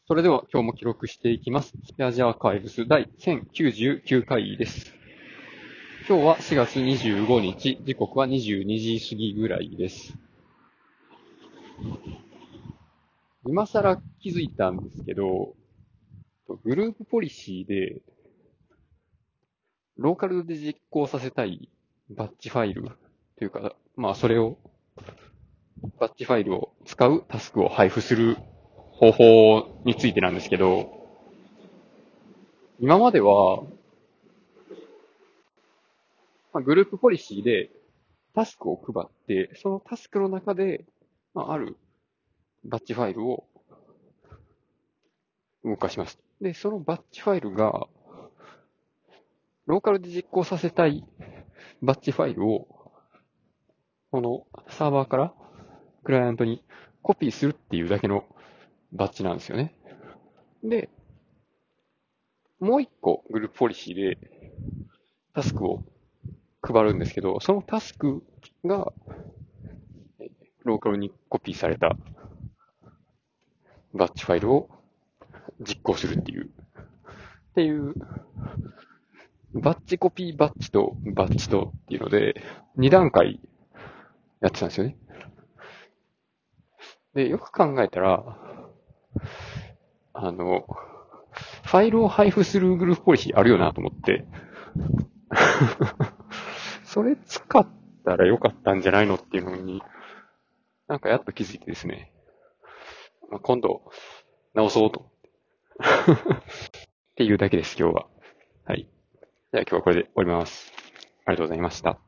それでは今日も記録していきます。スペアジアーカイブス第1099回です。今日は4月25日、時刻は22時過ぎぐらいです。今更気づいたんですけど、グループポリシーでローカルで実行させたいバッチファイルというか、それを、バッチファイルを使うタスクを配布する方法についてなんですけど、今までは、グループポリシーでタスクを配って、そのタスクの中で、あるバッチファイルを動かします。で、そのバッチファイルが、ローカルで実行させたいバッチファイルを、このサーバーからクライアントにコピーするっていうだけのバッチなんですよね。で、もう一個グループポリシーでタスクを配るんですけど、そのタスクがローカルにコピーされたバッチファイルを実行するっていうバッチコピーバッチとバッチとっていうので、2段階やってたんですよね。で、よく考えたら、あの、ファイルを配布するグループポリシーあるよなと思って、それ使ったらよかったんじゃないのっていうのに、なんかやっと気づいてですね、今度直そうとっていうだけです、今日は。はい。じゃあ今日はこれで終わります。ありがとうございました。